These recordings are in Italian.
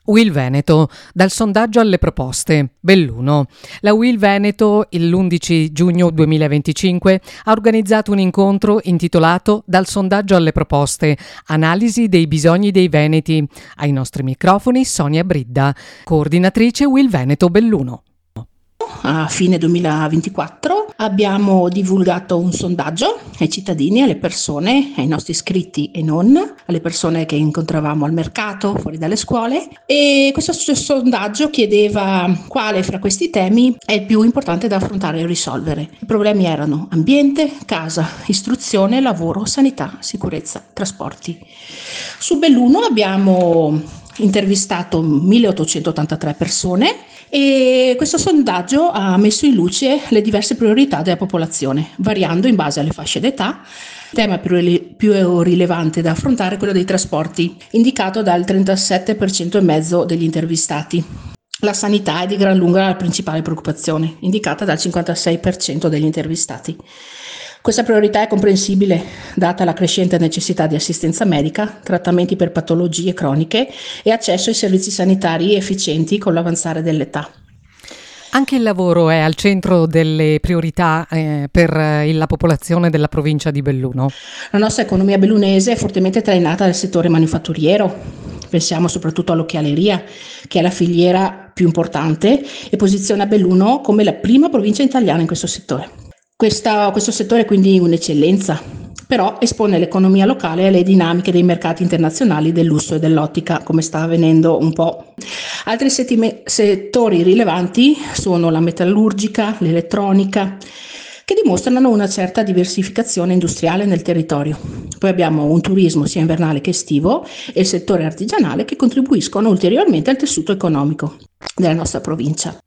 UIL Veneto, dal sondaggio alle proposte, Belluno. La UIL Veneto, l'11 giugno 2025, ha organizzato un incontro intitolato Dal sondaggio alle proposte, analisi dei bisogni dei veneti. Ai nostri microfoni Sonia Bridda, coordinatrice UIL Veneto Belluno. A fine 2024 abbiamo divulgato un sondaggio ai cittadini, alle persone, ai nostri iscritti e non, alle persone che incontravamo al mercato, fuori dalle scuole, e questo sondaggio chiedeva quale fra questi temi è il più importante da affrontare e risolvere. I problemi erano ambiente, casa, istruzione, lavoro, sanità, sicurezza, trasporti. Su Belluno abbiamo intervistato 1883 persone e questo sondaggio ha messo in luce le diverse priorità della popolazione, variando in base alle fasce d'età. Il tema più rilevante da affrontare è quello dei trasporti, indicato dal 37,5% degli intervistati. La sanità è di gran lunga la principale preoccupazione, indicata dal 56% degli intervistati. Questa priorità è comprensibile, data la crescente necessità di assistenza medica, trattamenti per patologie croniche e accesso ai servizi sanitari efficienti con l'avanzare dell'età. Anche il lavoro è al centro delle priorità per la popolazione della provincia di Belluno. La nostra economia bellunese è fortemente trainata dal settore manifatturiero. Pensiamo soprattutto all'occhialeria, che è la filiera più importante e posiziona Belluno come la prima provincia italiana in questo settore. Questo settore è quindi un'eccellenza, però espone l'economia locale alle dinamiche dei mercati internazionali del lusso e dell'ottica, come sta avvenendo un po'. Altri settori rilevanti sono la metallurgica, l'elettronica, che dimostrano una certa diversificazione industriale nel territorio. Poi abbiamo un turismo sia invernale che estivo e il settore artigianale che contribuiscono ulteriormente al tessuto economico della nostra provincia.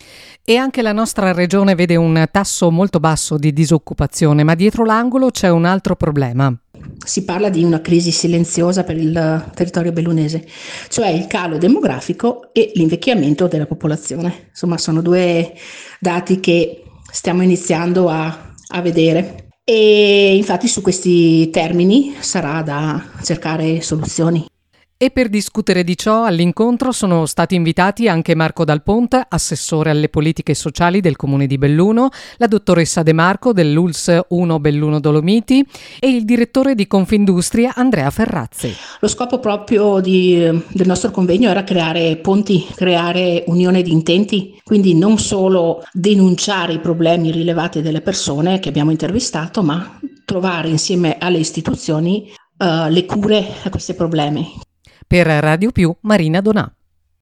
E anche la nostra regione vede un tasso molto basso di disoccupazione, ma dietro l'angolo c'è un altro problema. Si parla di una crisi silenziosa per il territorio bellunese, cioè il calo demografico e l'invecchiamento della popolazione. Insomma, sono due dati che stiamo iniziando a vedere e infatti su questi termini sarà da cercare soluzioni. E per discutere di ciò all'incontro sono stati invitati anche Marco Dal Ponte, assessore alle politiche sociali del Comune di Belluno, la dottoressa De Marco dell'ULSS 1 Belluno Dolomiti e il direttore di Confindustria Andrea Ferrazzi. Lo scopo proprio del nostro convegno era creare ponti, creare unione di intenti, quindi non solo denunciare i problemi rilevati delle persone che abbiamo intervistato, ma trovare insieme alle istituzioni le cure a questi problemi. Per Radio Più, Marina Donà.